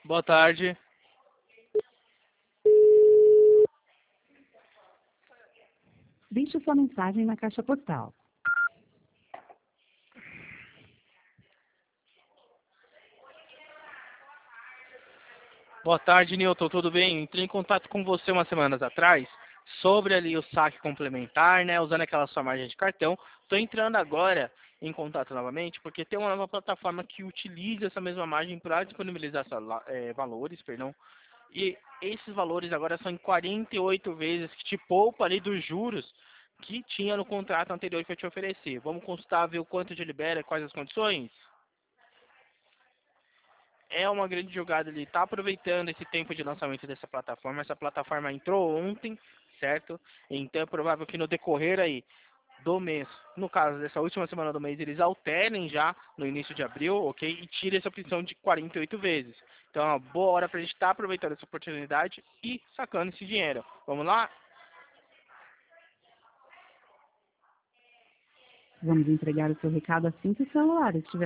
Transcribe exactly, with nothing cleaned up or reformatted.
Boa tarde. Deixe sua mensagem na caixa postal. Boa tarde, Newton. Tudo bem? Entrei em contato com você umas semanas atrás sobre ali o saque complementar, né? Usando aquela sua margem de cartão. Estou entrando agora em contato novamente porque tem uma nova plataforma que utiliza essa mesma margem para disponibilizar sala- eh, valores, perdão. E esses valores agora são em quarenta e oito vezes, que te poupa ali dos juros que tinha no contrato anterior que eu te ofereci. Vamos consultar, ver o quanto te libera, quais as condições? É uma grande jogada, ele está aproveitando esse tempo de lançamento dessa plataforma. Essa plataforma entrou ontem, certo? Então é provável que no decorrer aí do mês, no caso dessa última semana do mês, eles alterem já no início de abril, ok? E tirem essa opção de quarenta e oito vezes. Então é uma boa hora para a gente estar aproveitando essa oportunidade e sacando esse dinheiro. Vamos lá? Vamos entregar o seu recado assim que o celular estiver